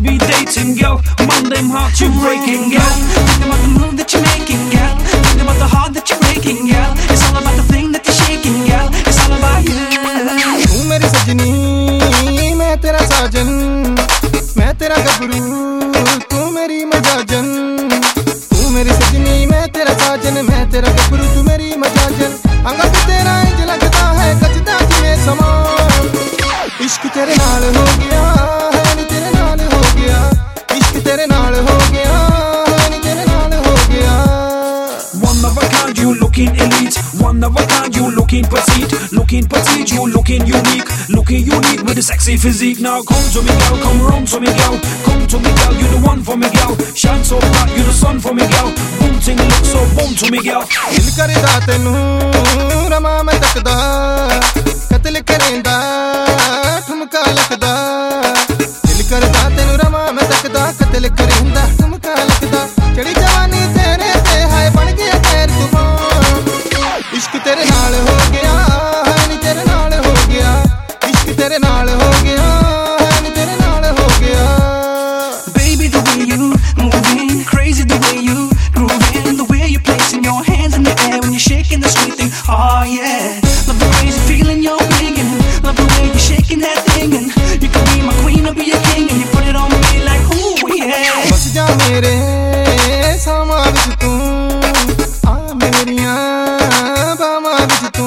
be dating, girl. Man, them heart you breaking, girl. Think about the move that you're making, girl. Think about the heart that you're breaking, girl. It's all about the thing that you're shaking, girl. It's all about you. तू मेरी सजनी, मैं तेरा साजन, मैं तेरा गबरू, तू मेरी मजाजन। तू मेरी सजनी, मैं तेरा साजन, मैं तेरा गबरू, तू मेरी मजाजन। अंगा पे तेरा इंज लगता है गजदा जिਵੇਂ समा। इश्क तेरे नाल हो गया है नी तेरे नाल हो गया। इश्क तेरे नाल हो गया है नी तेरे नाल हो गया। One of a kind, you looking elite. One of a kind, you looking petite. Looking petite, you looking unique. Looking unique with a sexy physique. Now come to me, girl, come round to me, girl. Come to me, girl, you the one for me, girl. Shine so bright, you the sun for me, girl. Boom ting, look so boom to me, girl. दिल करदा तैनू रमा मैं तकदा, कतल करेंदा ठुमका लगदा। दिल करदा तैनू रमा मैं तकदा, कतल करेंदा ठुमका लगदा। चढ़ी जवानी तेरे ते हाय बन गया खैर तूफान। इश्क तेरे नाल हो गया है नी तेरे नाल हो गया। इश्क तेरे नाल हो गया है नी तेरे नाल हो गया। Baby, the way you moving, crazy the way you grooving, the way you're placing your hands in the air when you're shaking the sweet thing. Oh yeah, love the crazy feeling you're bringing. Love the way you're shaking that thing, and you can be my queen or be a king, and you put it on me like ooh yeah. बस जा मेरे सामा विच तू, आ मेरियां बावां विच तू।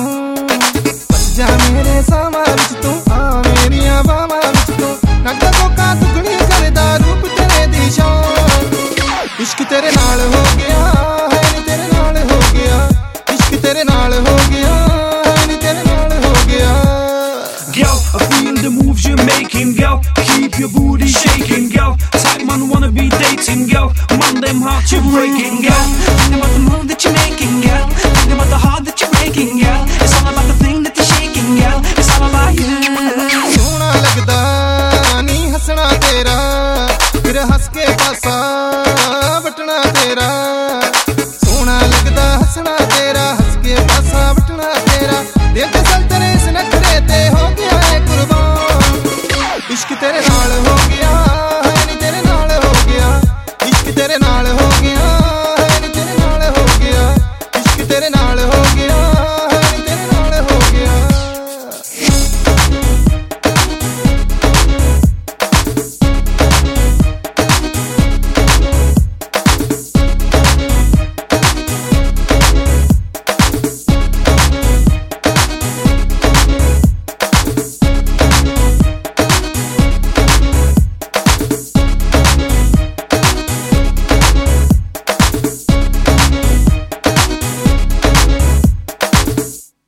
बस जा मेरे सामा विच तू, आ मेरियां बावां विच तू। नगा कोका दुगनी करदा रूप तेरे दी शान। इश्क तेरे नाल हो गया है नी तेरे नाल हो गया। इश्क तेरे नाल हो गया है नी तेरे नाल हो गया। Girl, I feel the moves you're making, girl. Keep your booty shaking, girl. Type man wanna be dating, girl. Man, them heart you breaking, girl. Think about the move that you're making, girl. Think about the heart that you're breaking, girl. It's all about the thing that you're shaking, girl. It's all about you. सोना लगदा नी हसना तेरा, फिर हंस के पासा बटना तेरा। सोना लगदा हसना तेरा, हंस के पासा बटना तेरा। दिल ते सल तेरे इस नखरे ते हो गया है कुर्बान। इश्क तेरे नाल हो गया है नी तेरे नाल हो गया। इश्क तेरे नाल हो गया है नी तेरे नाल हो गया। इश्क तेरे नाल हो